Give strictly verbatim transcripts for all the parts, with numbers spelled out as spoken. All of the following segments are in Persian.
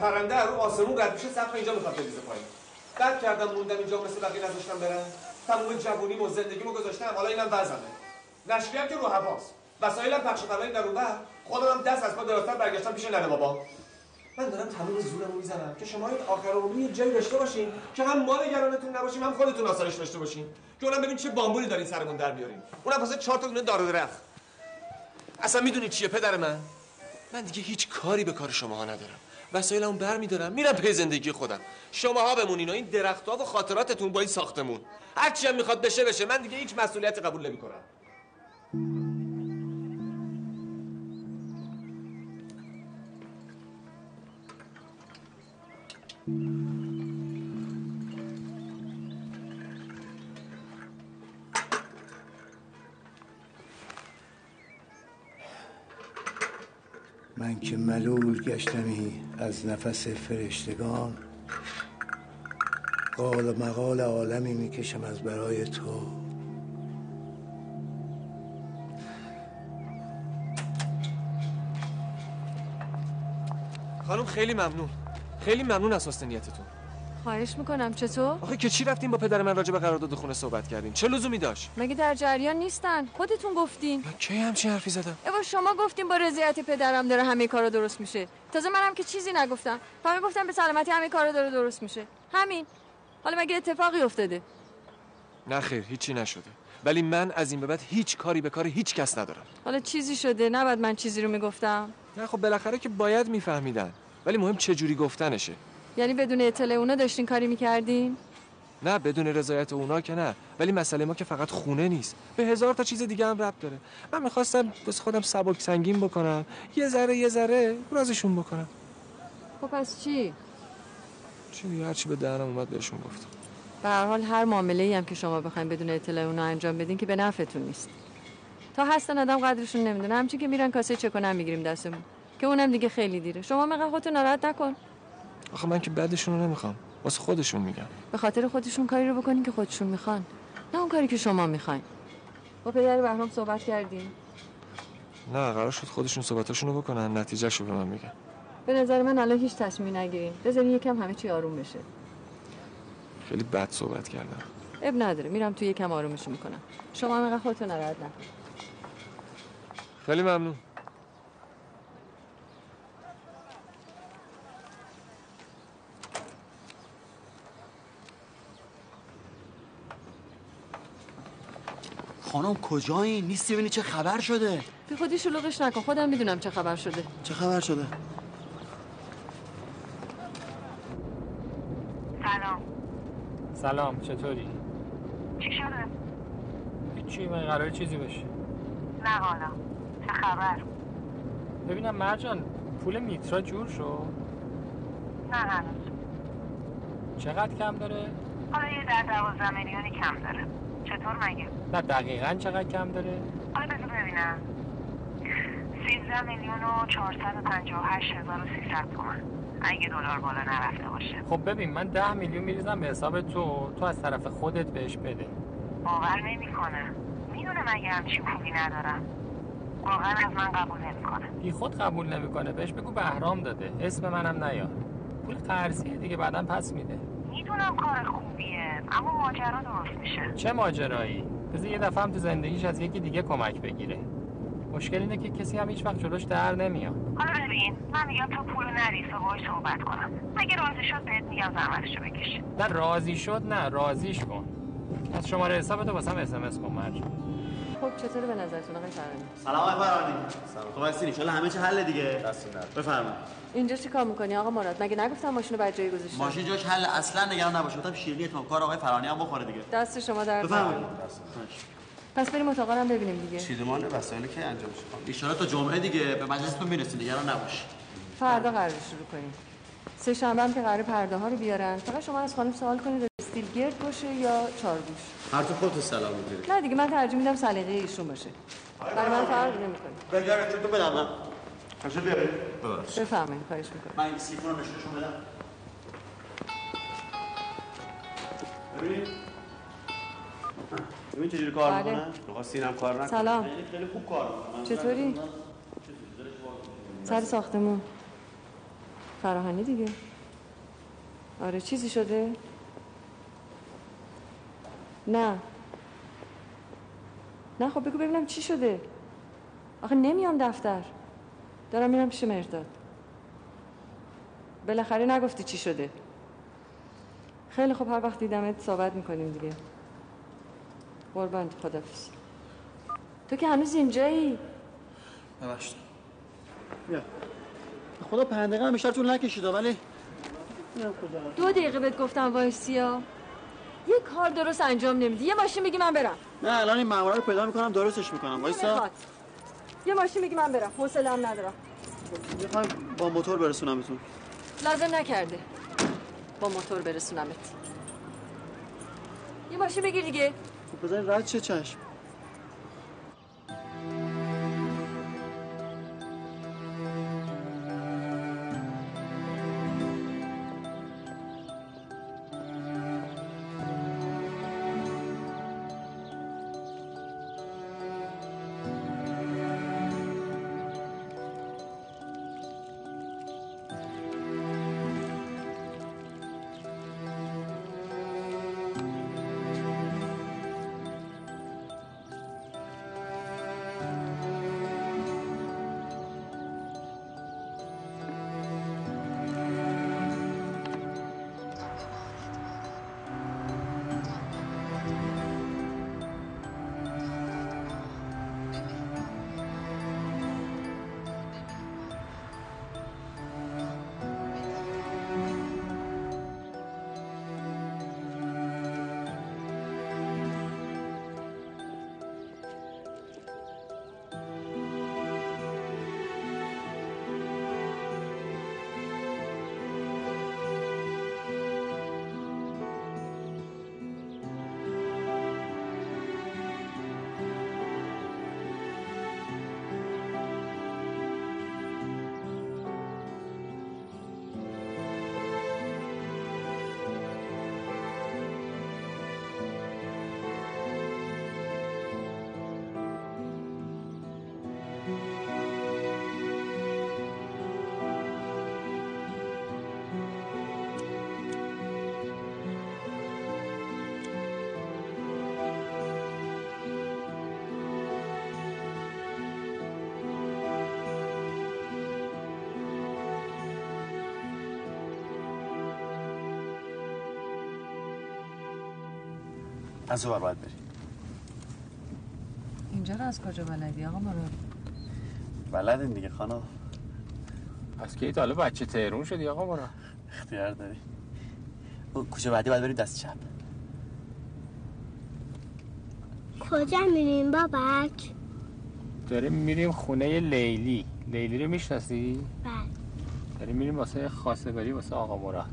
پرنده رو آسمون رد میشه سقف اینجا میخواد بریزه پایین. بعد کردم موندم اینجا مثل بقیه نذاشتم برم. تمام جوونیمو زندگیمو گذاشتم، حالا اینم وضعمه. نشریه‌ام که رو هواست. وسایلم پخش پلنگ در اون بر. خودم هم دست از پا دراستر برگشتم پیش ننه بابا. من دارم تمام زورمو میزنم که شما این آخر عمری یه جایی داشته باشین که هم ما نگرانتون نباشیم هم خودتون آسایش داشته باشین. که اونم ببین چه بامبولی دارین سرمون در بیارین. اونم واسه چهار تا دونه دار و درخت. اصلا میدونی چیه پدر من؟ من دیگه هیچ کاری به کار شماها ندارم. وسایلمو برمی‌دارم میرم پی زندگی خودم. شماها بمونین و این درخت‌ها و خاطراتتون با این ساختمون. هر چی هم میخواد بشه بشه. من دیگه هیچ مسئولیتی قبول نمی‌کنم. من که ملول گشتمی از نفس فرشتگان، قال و مقال عالمی میکشم از برای تو. خانم خیلی ممنون، خیلی ممنون از حسن نیتتون. خواهش میکنم. چطور؟ آخه که چی رفتین با پدر من راجع به قرارداد خونه صحبت کردین؟ چه لزومی داشت؟ مگه در جریان نیستن؟ خودتون گفتین. من کی همچین حرفی زدم؟ ابا شما گفتین با رضایت پدرم داره همه کارا درست میشه. تازه منم که چیزی نگفتم. فقط گفتم به سلامتی همه کارا داره درست میشه. همین. حالا مگه اتفاقی افتاده؟ نه خیر، هیچی نشده. ولی من از این به بعد هیچ کاری به کار هیچ کس ندارم. حالا چیزی شده، نباید من چیزی رو میگفتم. نه خب بالاخره که باید میفهمیدن. ولی مهم چه جوری گفتنشه. یعنی بدون اطلاع اونا داشتین کاری میکردین؟ نه بدون رضایت اونا که نه، ولی مسئله ما که فقط خونه نیست، به هزار تا چیز دیگه هم ربط داره. من میخواستم بس خودم سبک سنگین بکنم، یه ذره یه ذره رازشون بکنم. خب پس چی؟ چی هر چی به دهنم اومد بهشون گفتم. به هر حال هر معامله‌ای هم که شما بخواید بدون اطلاع اونا انجام بدین که به نفعتون نیست. تا هستن آدم قدرشون نمیدونه، همچین که میرن کاسه چکونم میگیریم دستمون، که اونم دیگه خیلی دیره. شما مگه خودتون ناراحت نکن. آخه من که بعدشون رو نمیخوام، واسه خودشون میگم. به خاطر خودشون کاری رو بکنین که خودشون میخوان، نه اون کاری که شما میخواین. با پدر بهرام صحبت کردین؟ نه قرار شد خودشون صحبتاشون رو بکنن، نتیجهشو به من میگن. به نظر من الان هیچ تصمیمی نگیرین، بذارین یکم همه چی آروم بشه. خیلی بد صحبت کردم. اب نداره، میرم تو یکم آرومش میکنم. شما هم انقدر خودتون ناراحت نکن. خیلی ممنون. خانم کجایی؟ نیستی ببینی چه خبر شده؟ بی خودی شلوغش نکن، خودم میدونم چه خبر شده. چه خبر شده؟ سلام. سلام، چطوری؟ چی شده؟ هیچی، من قراره چیزی بشه. نه حالا چه خبر؟ ببینم مرجان پول میترا جور شد؟ نه هنوز. چقدر کم داره؟ حالا یه در دوازده میلیونی کم داره. چطور مگه؟ نه دقیقاً چقدر کم داره؟ حالا بذار ببینم. سیزده میلیون و چهارصد و پنجاه و هشت هزار و سیصد تومن. اگه دلار بالا نرفته باشه. خب ببین من ده میلیون میریزم به حساب تو، تو از طرف خودت بهش بده. باور نمیکنه. میدونه مگه همچی پولی ندارم. واقعا از من قبول نمیکنه. بی خود قبول نمیکنه، بهش بگو بهرام داده، اسم منم نیار. پول قرضیه دیگه، بعداً پس میده. میدونم کار خوبیه، اما ماجرا درست میشه. چه ماجرایی؟ بذار یه دفعه هم تو زندگیش از یکی دیگه کمک بگیره. مشکل اینه که کسی هم هیچ وقت جلوش در نمیاد. حالا ببین، من میگم تو پولو نریز و باهاش صحبت کنم. اگه راضی شد بهت میگم زحمتشو بکش. نه راضی شد، نه راضیش کن. از شماره حسابتو واسم اس ام اس کن مرجان. خب چطوره به نظرتون آقای فرانی؟ سلام آقای فرانی. سلام. خب هستین ان شاء الله همه چی حل دیگه. دست نداره. بفرمایید. اینجا چی کار می‌کنی آقا مراد؟ مگه نگفتم ماشینو بعد جایی گذاشتم؟ ماشین جاش حل، اصلا نگران نباش. گفتم شیرینی اتمام کار آقای فرانی هم بخوره دیگه. دست شما درد بفرمایید. پس بریم اتاقا رو ببینیم دیگه. چیدمان وسایل که انجام میشه. ان شاء الله تا جمعه دیگه به مجلستون میرسید، نگران نباش. فردا قرار شروع کنیم. سه شنبه هم که قرار پرده ها رو بیارن. فقط شما از خانم سوال کنید استیل گرد باشه یا چارگوش. هر تو خودت سلام میگیری. نه دیگه من ترجیح میدم سلیقه ایشون باشه. برای من فرق نمیکنه. بگذار تو بدم من. کجا بیاره؟ ببخش. بفرمایید، خواهش میکنم. من این سیفون رو نشونشون بدم. ببین. ببین چجوری کار بله. میکنه؟ می‌خواستی اینم کار نکنه. سلام. خیلی خوب کار میکنه. چطوری؟ سر ساختمون. فراهانی دیگه. آره چیزی شده؟ نه نه خب بگو ببینم چی شده. آخه نمیام دفتر، دارم میرم پیش مرداد. بالاخره نگفتی چی شده. خیلی خب، هر وقت دیدمت صحبت میکنیم دیگه. قربان، خدافظ. تو که هنوز اینجایی؟ ببخشید. بیا. خدا پرندقه هم بیشتر طول نکشیده ولی دو دقیقه بهت گفتم وایسیا. یه کار درست انجام نمیدی. یه ماشین بگی من برم. نه الان این مامورا رو پیدا میکنم درستش میکنم. وایسا. یه ماشین بگی من برم. حوصله‌ام ندارم. میخوام با موتور برسونمتون. لازم نکرده با موتور برسونمت. یه ماشین بگیر دیگه. بذاری رد چه چشم. از اون باید بری. اینجا رو از کجا بلدی آقا مراد؟ بلدین دیگه خانم. پس که تا حالا بچه تهرون شدی آقا مراد؟ اختیار داری. اون کوچه بعدی باید بریم دست چپ. کجا میریم بابک؟ داریم میریم خونه لیلی. لیلی رو میشناسی؟ بله. داریم میریم واسه خواستگاری واسه آقا مراد.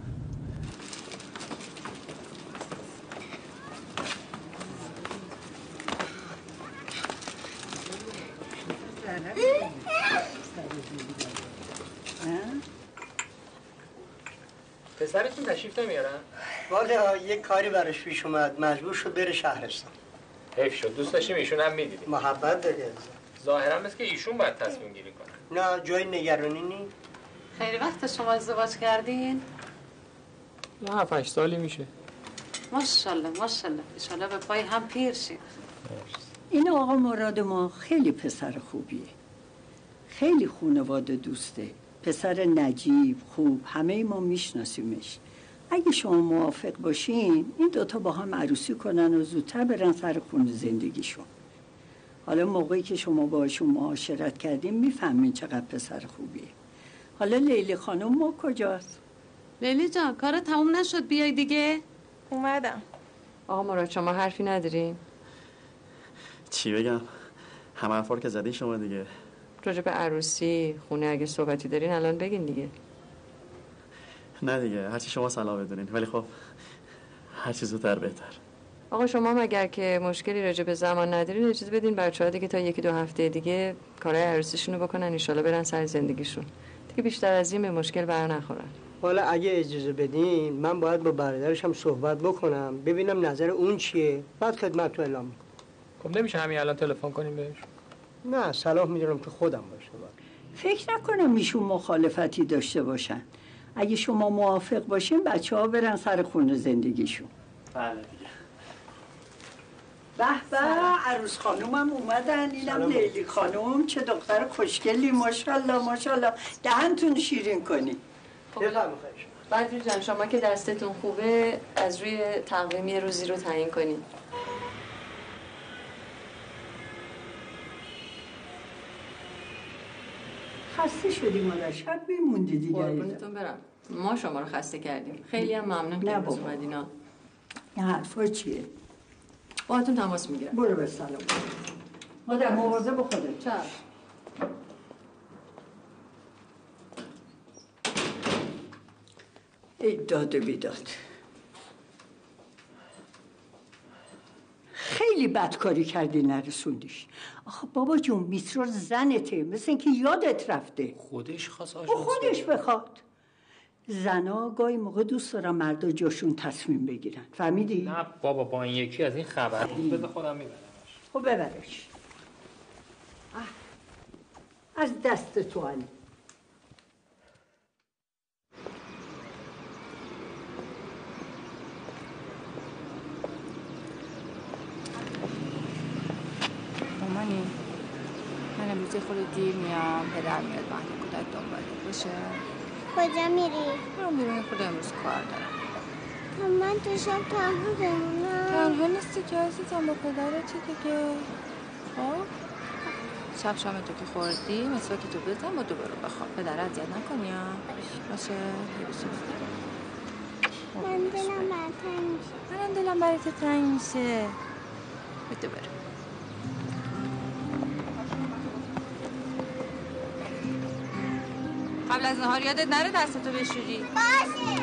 پسرتون تشریف نمیارن؟ والا یه کاری براش پیش اومد، مجبور شد بره شهرستان. حیف شد، دوست داشتیم ایشون هم میدیدیم. محبت داره. ظاهرا مثل که ایشون باید تصمیم گیری کنه. نه جای نگرانی نیست. خیلی وقت شما ازدواج کردین؟ نه هفت هشت سالی میشه. ماشاءالله ماشاءالله، انشالله به پای هم پیر شید. این آقا مراد ما خیلی پسر خوبیه، خیلی خانواده دوسته، پسر نجیب خوب، همه ما میشناسیمش. اگه شما موافق باشین این دوتا با هم عروسی کنن و زودتر برن سر خونه زندگیشون. حالا موقعی که شما باشون معاشرت کردین میفهمین چقدر پسر خوبیه. حالا لیلی خانم ما کجاست؟ لیلی جان کار تموم نشد، بیای دیگه. اومدم. آقا مراد شما حرفی نداریم؟ چی بگم؟ همه حرفا رو که زدین شما دیگه. راجع به عروسی خونه اگه صحبتی دارین الان بگین دیگه. نه دیگه هرچی شما صلاح بدونین، ولی خب هرچی زودتر بهتر. آقا شما مگر که مشکلی راجع به زمان ندارین اجازه بدین بچه‌ها دیگه تا یکی دو هفته دیگه کارهای عروسیشون رو بکنن، ان شاءالله برن سر زندگیشون دیگه. بیشتر از این به مشکل بر نخورن. حالا اگه اجازه بدین من باید با برادرش هم صحبت بکنم ببینم نظر اون چیه، بعد خدمت رو اعلام میکنم. خب نمیشه همین الان تلفن کنیم بهش؟ نه صلاح میدونم که خودم باشه. فکر نکنم ایشون مخالفتی داشته باشن. اگه شما موافق باشین بچه ها برن سر خونه زندگیشون. بله دیگه. به به عروس خانومم اومدن. اینم لیلی خانوم. چه دختر خوشگلی. ماشاءالله ماشاءالله. دهنتون شیرین کنی. بفرمایید. بدری جان شما که دستتون خوبه از روی تقویم یه روزی رو تعیین کنین. خسته شدی مادر، شب میموندی دیگه. قربونتون برم. ما شما رو خسته کردیم. خیلی هم ممنون که امروز اومدین. این حرفا چیه؟ باهاتون تماس میگیرم. برو به سلام. مادر مواظب به خودت. چشم. ای داد و بیداد. خیلی بدکاری کردی نرسوندیش. آخه بابا جون میترا زنته، مثل اینکه یادت رفته. خودش خواست آجانس خودش بخواد. زنا گاهی موقع دوست دارن مردا جاشون تصمیم بگیرن. فهمیدی؟ نه بابا با این یکی از این خبر بود بده خودم میبرمش. خب ببرش. از دست تو علی. مامانی من امروز خود دیر میام. پدر میاد من که کودک دنباله باشه. کجا میری؟ برم بیرون خود امروز کار دارم. تا من تو شب تنها بمونم. تنها نیستی که عزیزم با پدرتی دیگه. خب شب شام تو که خوردی مسواک تو بزن و دوباره بخواب. پدر اذیت نکنی ها. باشه یوسف. من دلم برات تنگ میشه. منم دلم برات تنگ میشه. بده برم. قبل از نهار یادت نره دستتو بشوری. باشه.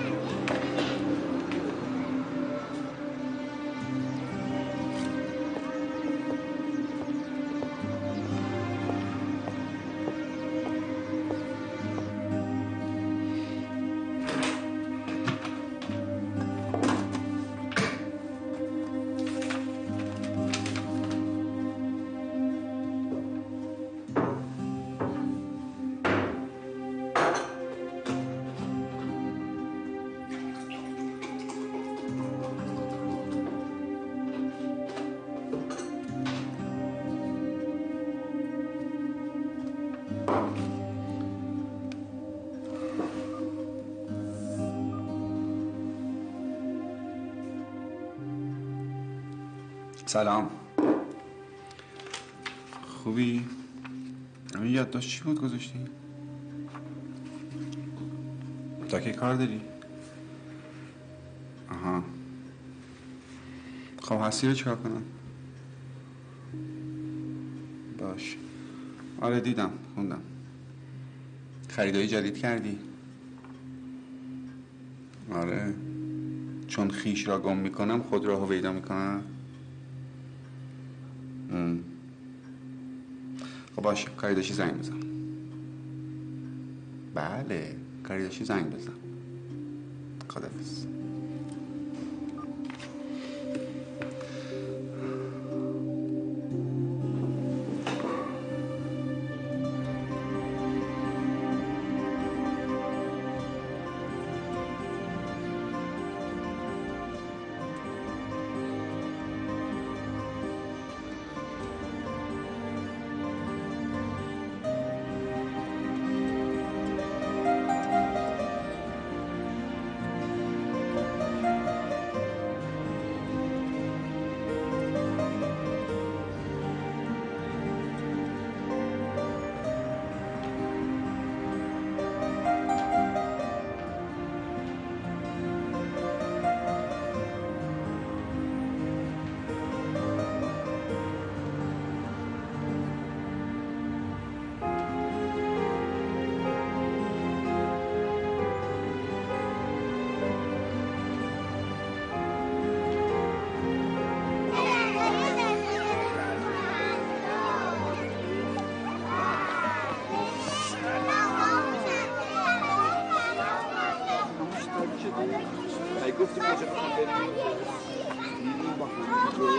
سلام. خوبی؟ همین یادداشت چی بود گذاشتی؟ تا که کار داری؟ آها. خب هستی رو چکار کنم؟ باش. آره دیدم خوندم. خریدای جدید کردی؟ آره. چون خیش را گم میکنم خود را هویدا میکنم. خب باشه کاری داشتی زنگ بزن. بله کاری داشتی زنگ بزن. خداحافظ.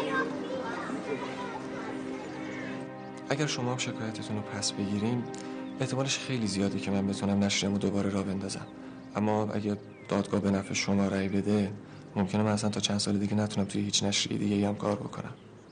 اگر شما هم شکایتتون رو پس بگیریم احتمالش خیلی زیاده که من بتونم نشریمو دوباره راه بندازم، اما اگه دادگاه به نفع شما رأی بده ممکنه من اصلا تا چند سال دیگه نتونم توی هیچ نشریه دیگه هم کار بکنم.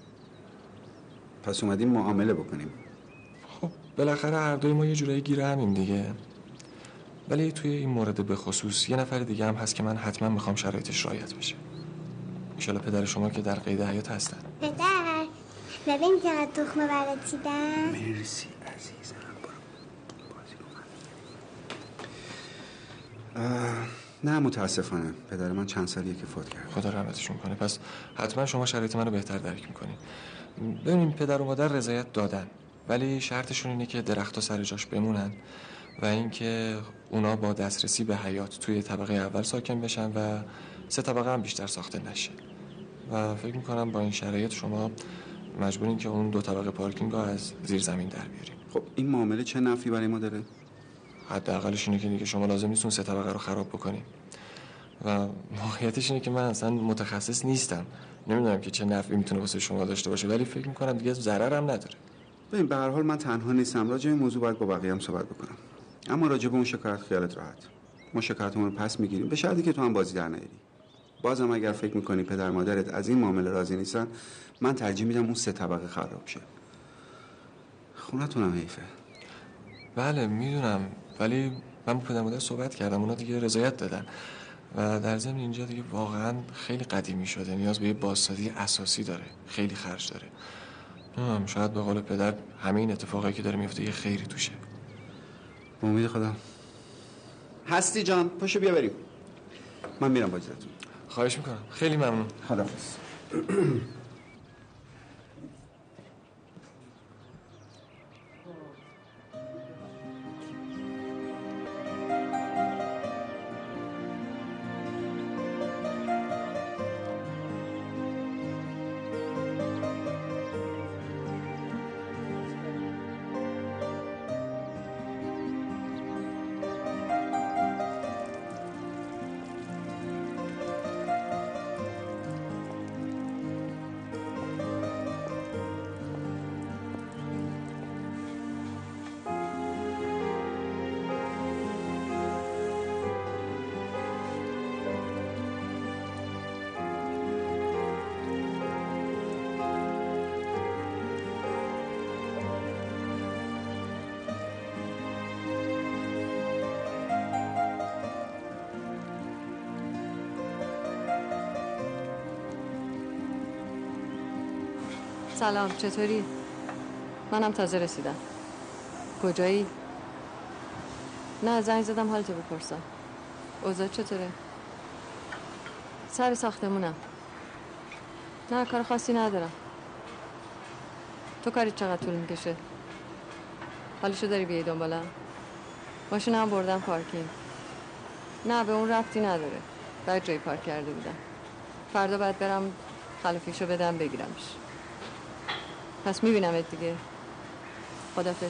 پس اومدیم معامله بکنیم. خب بالاخره هر دوی ما یه جورایی گیر همیم دیگه. ولی توی این مورد به خصوص یه نفر دیگه هم هست که من حتما میخوام شرایطش رعایت بشه. ان پدر شما که در قید حیات هستن. پدر ببین چقدر تخمه برات چیدم. مرسی عزیزم. نه متاسفانه پدر من چند سالیه که فوت کرد. خدا رحمتشون کنه. پس حتما شما شرایط منو بهتر درک میکنین. ببینیم پدر و مادر رضایت دادن، ولی شرطشون اینه که درخت‌ها سر جاش بمونن و اینکه اونا با دسترسی به حیات توی طبقه اول ساکن بشن و سه طبقه هم بیشتر ساخته نشه. و فکر میکنم با این شرایط شما مجبورین که اون دو طبقه پارکینگ رو از زیر زمین در بیاریم. خب این معامله چه نفعی برای ما داره؟ حداقلش اینه که دیگه شما لازم نیست اون سه طبقه رو خراب بکنین. و واقعیتش اینه که من اصلا متخصص نیستم، نمیدونم که چه نفعی میتونه واسه شما داشته باشه، ولی فکر میکنم دیگه ضرر هم نداره. ببین به هر حال من تنها نیستم، راجع به موضوع باید با بقیه هم صحبت بکنم. اما راجع به اون شکایت خیالت راحت، ما شکایتمون رو پس میگیریم به شرطی که تو هم بازی در نیاری. بازم اگر فکر میکنی پدر مادرت از این معامله راضی نیستن، من ترجیح میدم اون سه طبقه خراب شه. خونتونم حیفه. بله میدونم، ولی من با پدر مادر صحبت کردم، اونا دیگه رضایت دادن و در ضمن اینجا دیگه واقعا خیلی قدیمی شده، نیاز به یه بازسازی اساسی داره، خیلی خرج داره. نمیدونم، شاید به قول پدر همه این اتفاقایی که داره میفته یه خیری توشه. به امید خدا. هستی جان پاشو بیا بریم. من میرم با اجازهتون. خواهش میکنم، خیلی ممنون. خداحافظ. سلام، چطوری؟ منم تازه رسیدم. کجایی؟ نه زنگ زدم حالتو بپرسم. اوضاع چطوره؟ سر ساختمونم. نه کار خاصی ندارم. تو کاری چقدر طول میکشه؟ حالشو داری بیایی دنبالم؟ ماشینم هم بردم پارکینگ. نه به اون ربطی نداره، بعد جای پارک کرده بودم. فردا باید برم خلافیشو بدم بگیرمش. پس میبینمت دیگه. خدافظ.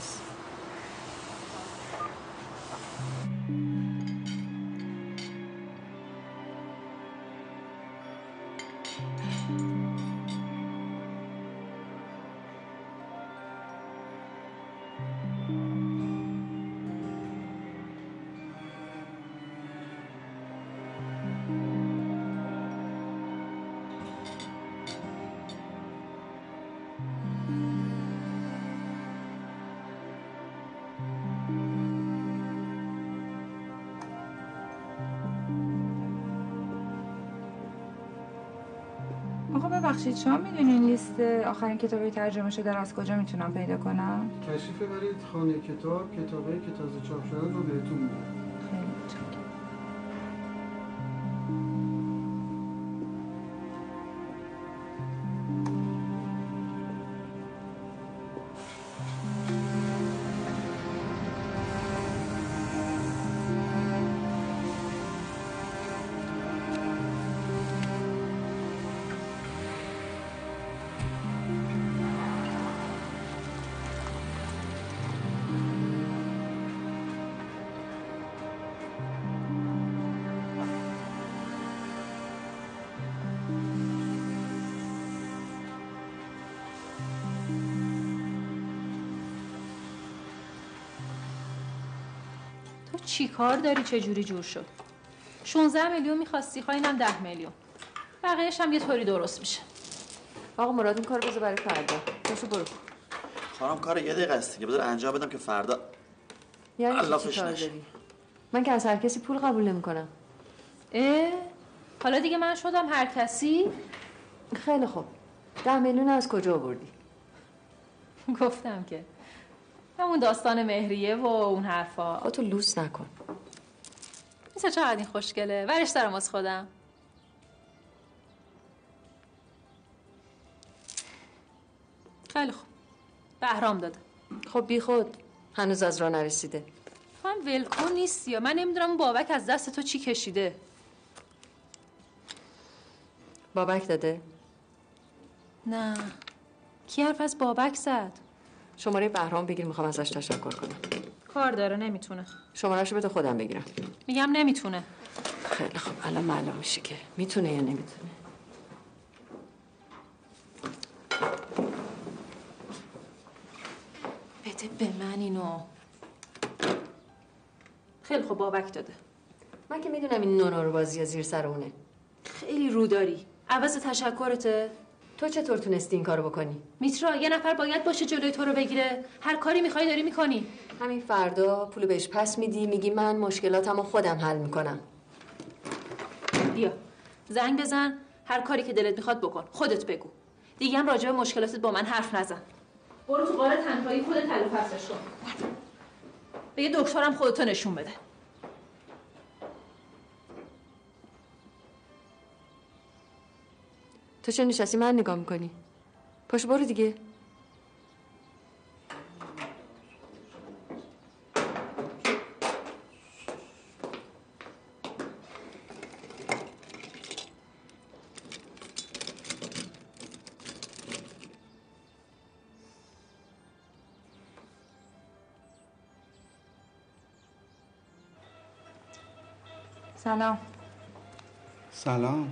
آقا ببخشید شما میدونین لیست آخرین کتابای ترجمه شده رو از کجا میتونم پیدا کنم؟ تشریف ببرید خانه کتاب، کتابایی که تازه چاپ شده رو بهتون میدم. خیلی متشکرم. تو چی کار داری؟ چه جوری جور شد؟ شانزده میلیون میخواستی، خواهی اینم ده میلیون. بقیه‌اش هم یه طوری درست میشه. آقا مراد این کارو بذار برای فردا. باشو برو. خانم کار یه دقیقه است که بذار انجام بدم که فردا یعنی چی کار داری؟ من که از هر کسی پول قبول نمی‌کنم. اه؟ حالا دیگه من شدم هر کسی؟ خیلی خوب. ده میلیون از کجا آوردی؟ گفتم که همون داستان مهریه و اون حرفا. خودتو لوس نکن. میسا چقدر این خوشگله. ورش دارم از خودم. خیلی خوب. بهرام داده. خب بی خود. هنوز از راه نرسیده. تو هم ولکن نیستی یا من نمیدونم اون بابک از دست تو چی کشیده. بابک داده؟ نه. کی حرف از بابک زد؟ شماره بهرام بگیر، میخوام ازش تشکر کنم. کار داره نمیتونه. شمارهشو بده خودم بگیرم. میگم نمیتونه. خیلی خوب الان معلوم میشه که میتونه یا نمیتونه. بده به من اینو. خیلی خوب بابک داده. من که میدونم این نونور بازی زیر سر اونه. خیلی رو داری. عوض تشکرته. تو چطور تونستی این کارو بکنی؟ میترا یه نفر باید باشه جلوی تو رو بگیره. هر کاری میخوای داری میکنی. همین فردا پولو بهش پس میدی، میگی من مشکلاتمو خودم حل میکنم. بیا زنگ بزن، هر کاری که دلت میخواد بکن. خودت بگو. دیگه هم راجع به مشکلاتت با من حرف نزن. برو تو غار تنهایی خودت حل و فصلش کن. به یه دکترم خودتو نشون بده. تو چه نشستی من نگاه میکنی؟ پاشو برو دیگه. سلام. سلام.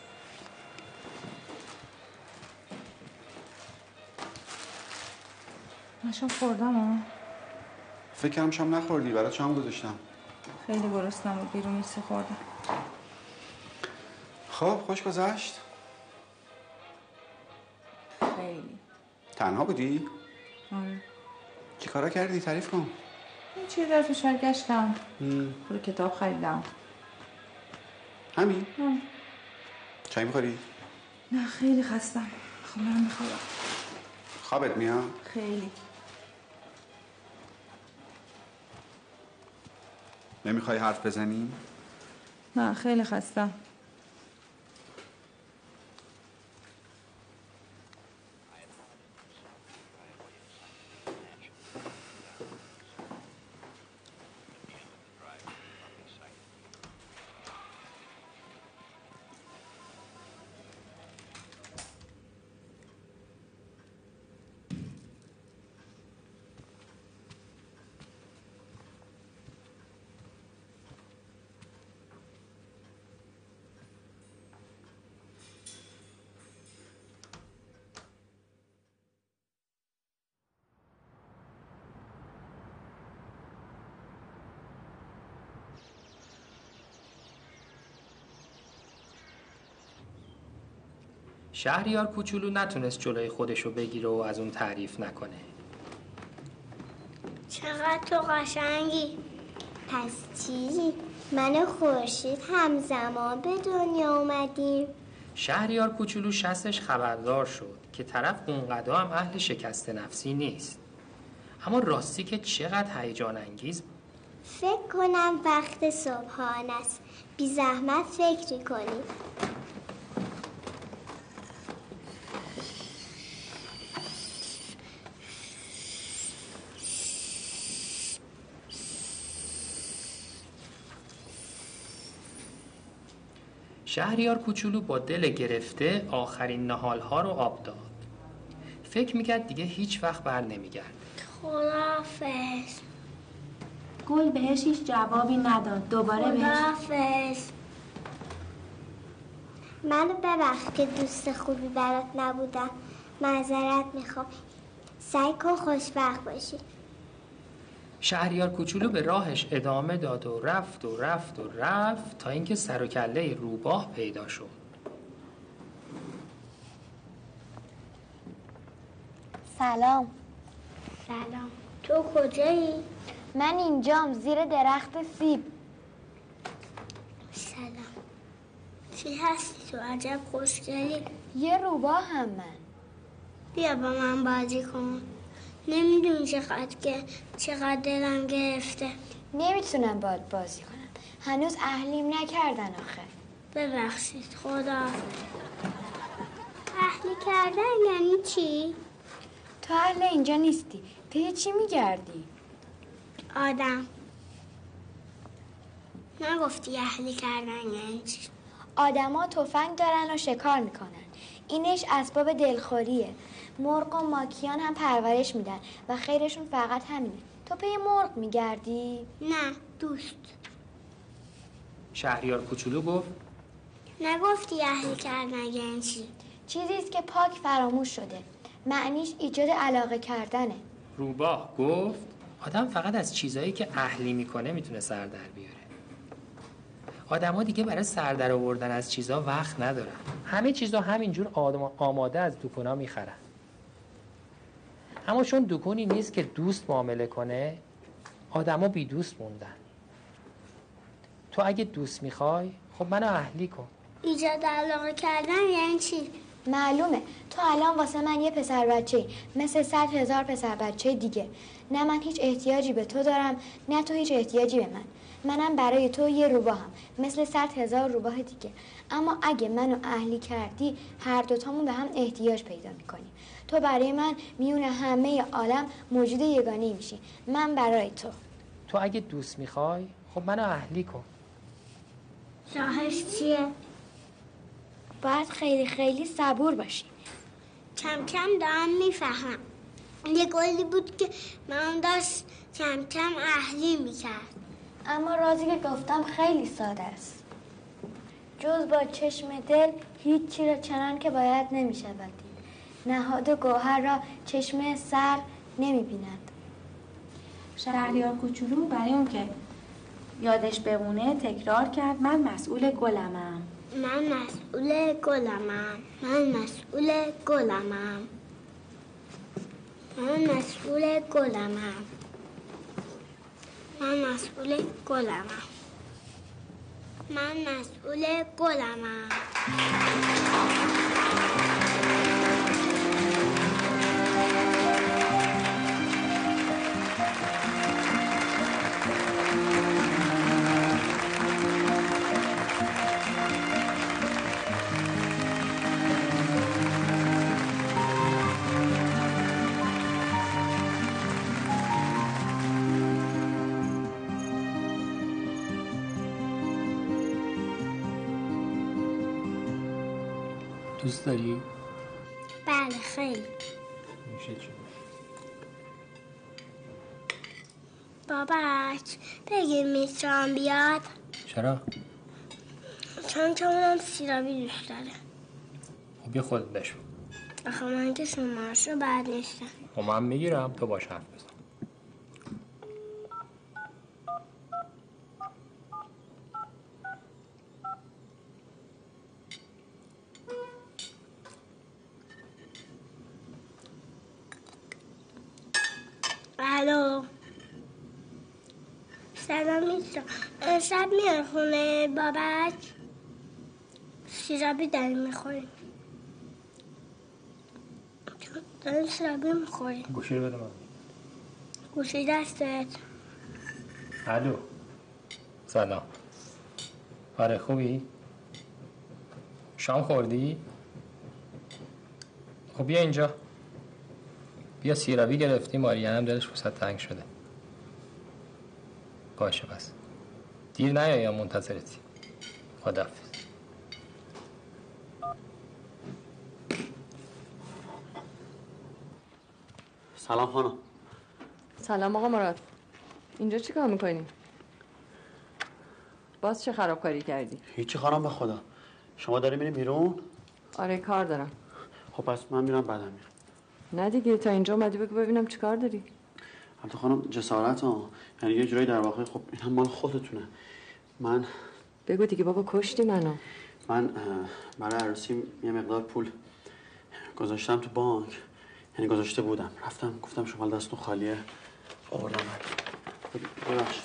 من شام خوردم ها. فکرم شام نخوردی، برات شام گذاشتم. خیلی گرسنم و بیرون ایستی خوردم. خب خوش گذشت؟ خیلی. تنها بودی؟ آره. چی کارا کردی؟ تعریف کن. این چیه در فشار گشتم. پول کتاب خریدم. همین؟ هم. چای میخوری؟ نه خیلی خستم. خب من میخوابم. خوابت میاد؟ خیلی. نمیخوای حرف بزنیم؟ نه خیلی خستم. شهریار کوچولو نتونست جلوی خودشو بگیره و از اون تعریف نکنه. چقدر تو قشنگی. پس چی؟ من و خورشید همزمان به دنیا اومدیم. شهریار کوچولو شستش خبردار شد که طرف اونقدر هم اهل شکست نفسی نیست. اما راستی که چقدر هیجان انگیز بود. فکر کنم وقت صبحانه است. بی زحمت فکری کنیم. شهریار کوچولو با دل گرفته آخرین نهالها رو آب داد. فکر میکرد دیگه هیچ وقت بر نمیگرده. خداحافظ. گل بهش هیچ جوابی نداد. دوباره بهش خداحافظ. منو ببخش که دوست خوبی برات نبودم. معذرت میخوام. سعی کن خوشبخت باشی. شهریار کوچولو به راهش ادامه داد و رفت و رفت و رفت تا اینکه سر و کله روباه پیدا شد. سلام. سلام. تو کجایی؟ من اینجام زیر درخت سیب. سلام. چی هستی تو؟ عجب خوشگلی. یه روباه هم من. بیا با من بازی کن. نمیدونی چقدر که چقدر دلم گرفته. نمیتونم باید بازی کنم. هنوز اهلیم نکردن آخه. ببخشید خدا. اهلی کردن یعنی چی؟ تو اهل اینجا نیستی. پی چی میگردی؟ آدم. نگفتی اهلی کردن یعنی چی؟ آدم ها تفنگ دارن و شکار میکنن. اینش اسباب دلخوریه. مرغ و ماکیان هم پرورش میدن و خیرشون فقط همینه. تو پی مرغ میگردی؟ نه دوست. شهریار کوچولو گفت نگفتی اهلی کردن یعنی چی؟ چیزیست که پاک فراموش شده. معنیش ایجاد علاقه کردنه. روباه گفت آدم فقط از چیزایی که اهلی میکنه میتونه سر در بیاره. آدما دیگه برای سر در آوردن از چیزا وقت ندارن. همه چیزا همینجور آماده از دکونا میخرن. اما چون دکونی نیست که دوست معامله کنه، آدما بی دوست موندن. تو اگه دوست میخوای خب منو اهلی کن. ایجاد علاقه کردن یعنی چی؟ معلومه. تو الان واسه من یه پسر بچه‌ای مثل صد هزار پسر بچه دیگه. نه من هیچ احتیاجی به تو دارم، نه تو هیچ احتیاجی به من. منم برای تو یه روباهم مثل صد هزار روباه دیگه. اما اگه منو اهلی کردی هر دوتامون به هم احتیاج پیدا میکنیم. تو برای من میون همه عالم موجود یگانه‌ای میشی. من برای تو. تو اگه دوست میخوای خب منو اهلی کن. راهش چیه؟ باید خیلی خیلی صبور باشی. کم کم دارم میفهمم. یه گلی بود که من داشت کم کم اهلی میکرد. اما رازی که گفتم خیلی ساده است. جز با چشم دل هیچی را چنان که باید نمیشود دید. نهاد و گوهر را چشم سر نمیبیند. شهریار کوچولو برای اون که یادش بمونه تکرار کرد من مسئول گلمم. من مسئول گلمم. من مسئول گلمم. من مسئول گلمم. من مسئول گلمم. من مسئول گلمم. دوست داری؟ بله خیلی. میشه چی؟ باباش بگیر میترام بیاد. چرا؟ چون چونم سیرابی دوست داره. خب بیا خودت بشو. آخه من که شمارشو بعد نیستم. خب من میگیرم تو باش حرف بزن. الو سلام میترام. امشب میان خونه بابک؟ سیرابی داریم میخوریم. داریم سیرابی میخوریم. گوشی رو بده من. گوشی دستت. الو سلام. آره خوبی؟ شام خوردی؟ خب بیا اینجا. بیا سیرابی گرفتی. ماریان هم دلش واسه تنگ شده. باشه بس دیر نیا یا منتظرتی. خداحافظ. سلام خانم. سلام آقا مراد. اینجا چی کار میکنی؟ باز چه خرابکاری کردی؟ هیچی خانم به خدا. شما داری میری بیرون؟ آره کار دارم. خب پس من میرم بعدم میرم. نه دیگه تا اینجا اومدی بگو ببینم چی کار داری. البته خانم جسارت ها، یعنی یه جورایی در واقع خب این هم مال خودتونه. من بگو دیگه بابا، کشتی منو. من برای عروسی یه مقدار پول گذاشتم تو بانک، یعنی گذاشته بودم، رفتم گفتم شما دستون خالیه آوردم. ببخشید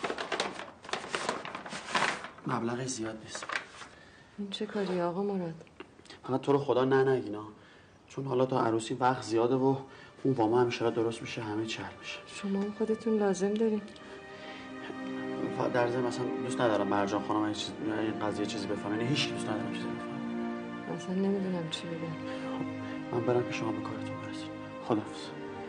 مبلغ زیاد نیست. این چه کاری آقا مراد؟ فقط تو رو خدا نه نگینا، چون حالا تا عروسی وقت زیاده و اون با ما همیشه درست میشه، همه چی حل میشه. شما هم خودتون لازم دارین. در ضمن مثلا دوست ندارم مرجان خانم این چیز این قضیه چیزی بفهمه، یعنی هیچ دوست ندارم چیزی بفهمه. اصلا نمیدونم چی بگم. خب من برم که شما به کارتون برسید. خداحافظ.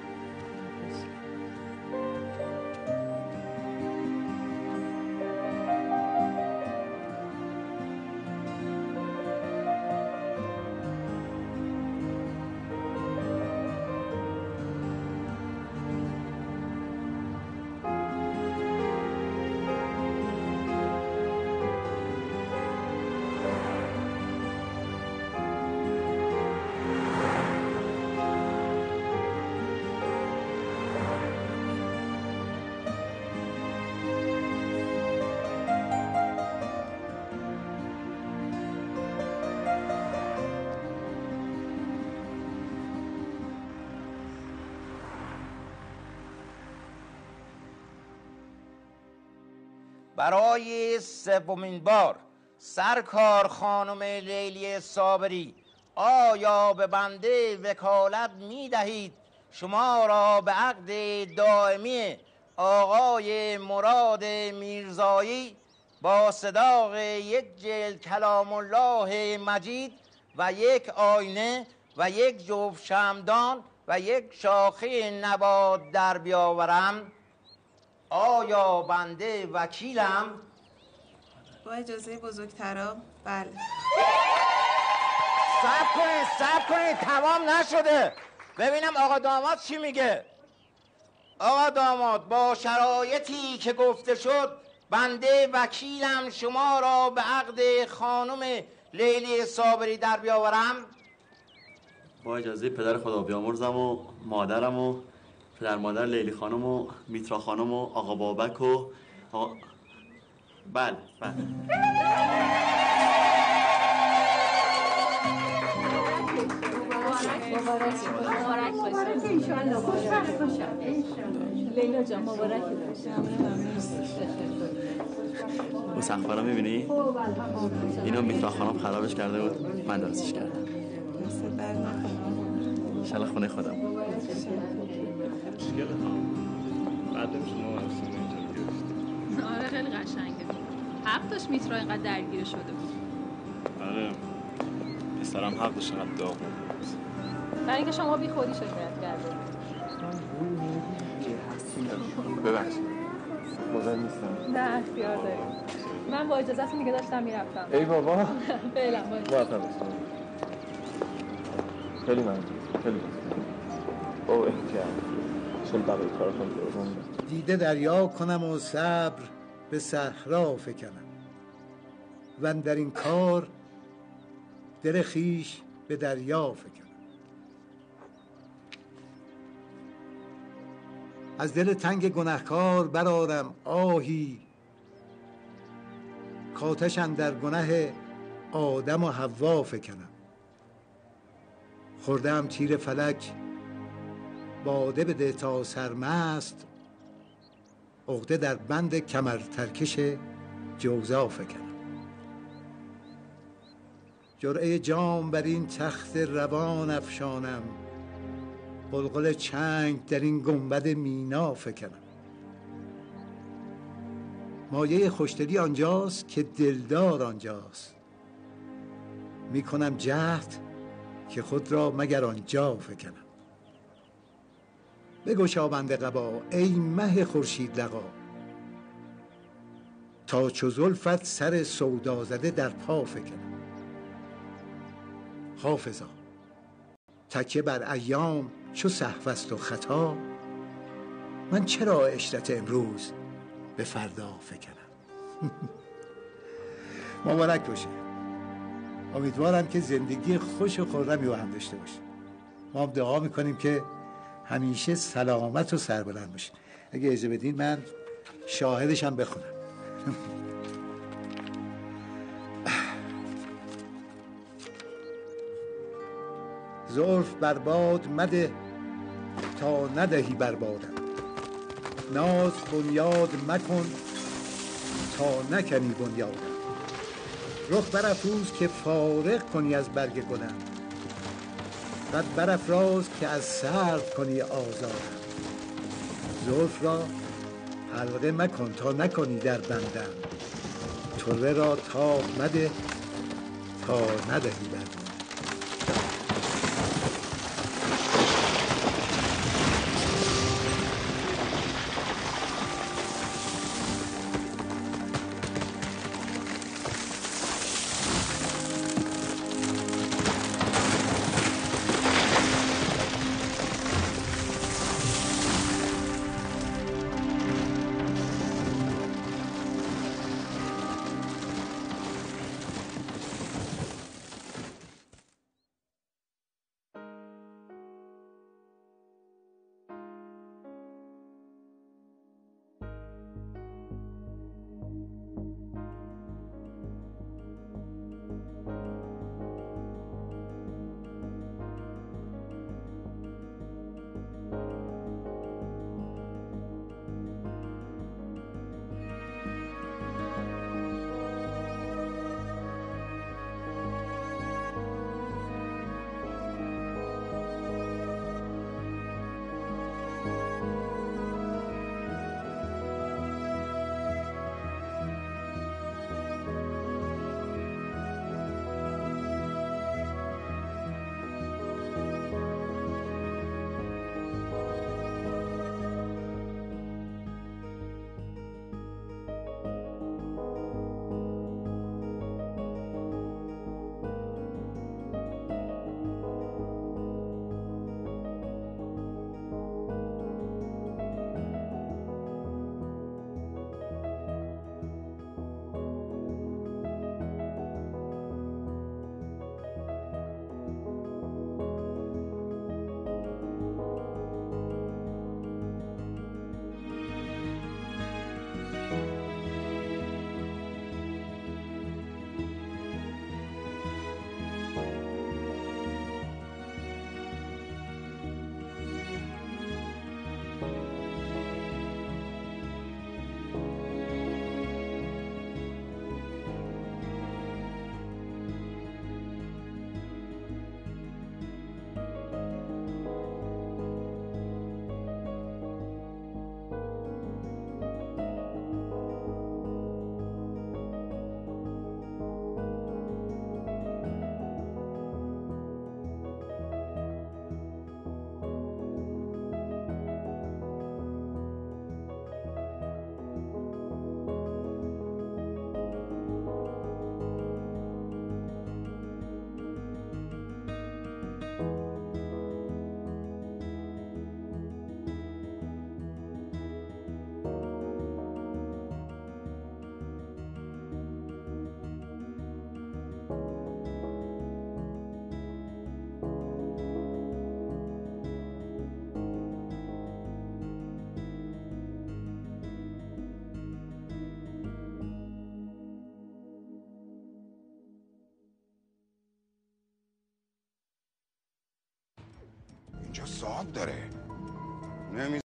برای سومین بار سرکار خانم لیلی صابری، آیا به بنده وکالت می دهید شما را به عقد دائمی آقای مراد میرزایی با صداق یک جلد کلام الله مجید و یک آینه و یک جفت شمعدان و یک شاخه نبات در بیاورم؟ آیا بنده وکیلم؟ با اجازه بزرگترا بله. صبر کنید صبر کنید تمام نشده، ببینم آقا داماد چی میگه. آقا داماد، با شرایطی که گفته شد بنده وکیلم شما را به عقد خانم لیلی صابری در بیاورم؟ با اجازه پدر خدا بیامرزم و مادرم و پدر مادر لیلی خانم و میترا خانم و آقا بابک و آقا... بله بله. مبارک باشه. انشالله خوشبخت باشه. لیلا جان مبارک باشه. اون سقف‌ها می‌بینی؟ اینو میترا خانم خرابش کرده بود، من درستش کردم. انشالله خونه خودم. مشکل بعد شما اینجا آره خیلی قشنگه. حق داشت میترا اینقدر درگیر شده بود. آره پسرم حق داشت اینقدر داغ بود. برای اینکه شما بی خودی شکایت کرده. ببخشید مزاحم نیستم؟ نه اختیار داریم. من با اجازهتون دیگه داشتم میرفتم. ای بابا فعلا باشه. موفق باشید. خیلی ممنون. خیلی ممنون. بابا این که چون بقیه کاراتون درون دیده دریا کنم و صبر به صحرا فکنم و در این کار دل خویش به دریا فکنم. از دل تنگ گنهکار برآرم آهی کآتش اندر گنه آدم و حوا فکنم. خوردم تیر فلک باده بده تا سرمست عقده در بند کمر ترکش جوزا فکنم. جرعه جام بر این تخت روان افشانم قلقل چنگ در این گنبد مینا فکنم. مایه خوشدلی آنجاست که دلدار آنجاست میکنم جهد که خود را مگر آنجا فکنم. بگشا بند قبا ای مه خورشید لقا تا چو زلفت سر سودا زده در پا فکنم. حافظا تکیه بر ایام چو سهو است و خطا من چرا عشرت امروز به فردا فکنم. مبارک باشه. امیدوارم که زندگی خوش و خرمی با هم داشته باشیم. ما هم دعا میکنیم که همیشه سلامت و سربلند باشیم. اگه اجازه بدین من شاهدشم بخونم. زلف برباد مده تا ندهی بربادم، ناز بنیاد مکن تا نکنی بنیادم، رخ برافروز که فارغ کنی از برگ گلم، قد برافراز که از سرو کنی آزارم، زلف را حلقه مکن تا نکنی در بندم، طره را تاب مده تا ندهی بندم. اینجا صاحب داره. نمی